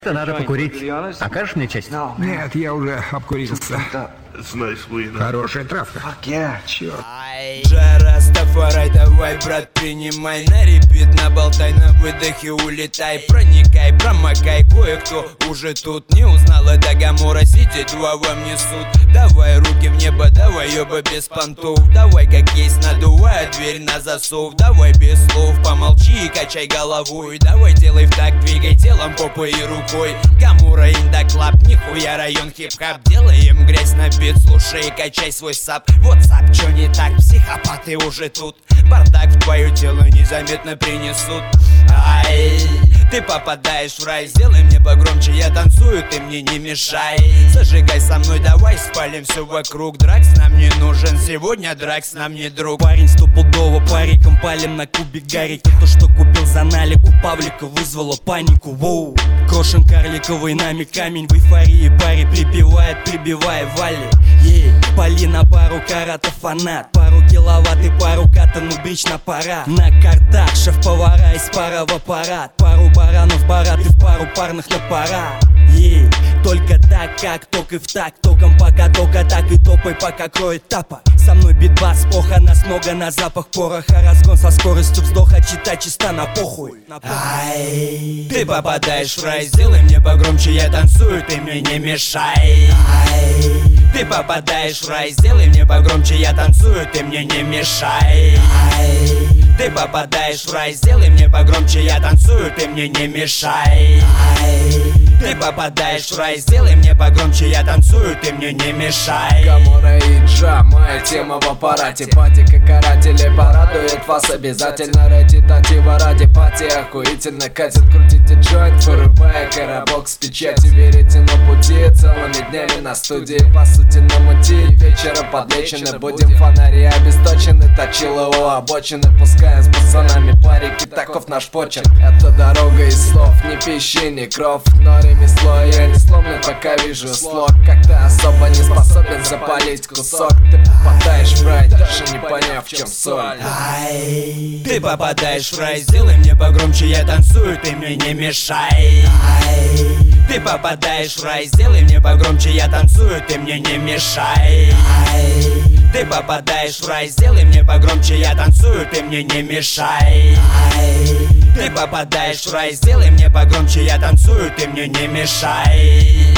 Надо покурить. Окажешь мне честь? Нет, я уже обкурился. Хорошая травка. Черт. Растафарай, давай, брат, принимай на репит, наболтай, на выдохе улетай. Проникай, промокай, кое-кто уже тут не узнал. Это Гамора Сити, два вам несут. Давай руки в небо, давай, ёба, без понтов. Давай, как есть, надувай дверь на засов. Давай без слов, помолчи и качай головой. Давай, делай в так, двигай телом, попой и рукой. Гамора Индаклаб, нихуя район хип-хап. Делаем грязь на бит, слушай и качай свой сап. Вот сап, чё не так, психопаты уже тут. Бардак в твое тело незаметно принесут. Ай, ты попадаешь в рай, сделай мне погромче, я танцую, ты мне не мешай. Зажигай со мной, давай спалим все вокруг. Дракс нам не нужен, сегодня дракс нам не друг. Парень стопудово, париком палим на кубик Гарри. То, что купил за налик у Павлика, вызвало панику. Воу, крошен карликовый нами камень. В эйфории паре припевает, прибивая вали. Ей, пали на пару каратов фанат. Пару киловатт и пару ката, ну брично пора. На картах шеф-повара из пара в аппарат. Пару баранов, барат и в пару парных на пора. Ей, только так, как ток и в так. Током пока только так и топай, пока кроет тапа. Со мной битбас, поха, нас много на запах пороха. Разгон со скоростью вздоха, читай чисто на похуй. Ай, ты попадаешь в рай, сделай мне погромче, я танцую, ты мне не мешай. Ай, ты попадаешь в рай, сделай мне погромче, я танцую, ты мне не мешай. Ай, ты попадаешь в рай, сделай мне погромче, я танцую, ты мне не мешай. Ай, ты попадаешь в рай, сделай мне погромче, я танцую, ты мне не мешай. Гамора и Джа, моя тема в аппарате. Пати как каратели, порадует вас обязательно. Речитатива ради пати, охуительно катит. Крутите джойнт, вырубая коробок с печати. Верите на пути, целыми днями на студии. По сути на мути, вечером подлечены. Будем фонари обесточены, точило у обочины. Пускаем с пацанами парики, таков наш почерк. Это дорога из слов, не пищи, не кров. Но ремесло я не сломлен, пока вижу слог. Как-то особо не способен запалить кусок. Ты попадаешь в рай, даже не поняв, в чем соль. Ай, ты попадаешь в рай, сделай мне погромче, я танцую, ты мне не мешай. Ай, ты попадаешь в рай, сделай мне погромче, я танцую, ты мне не мешай. Ай, ты попадаешь в рай, сделай мне погромче, я танцую, ты мне не мешай. Ай, ты попадаешь в рай, сделай мне погромче, я танцую, ты мне не мешай.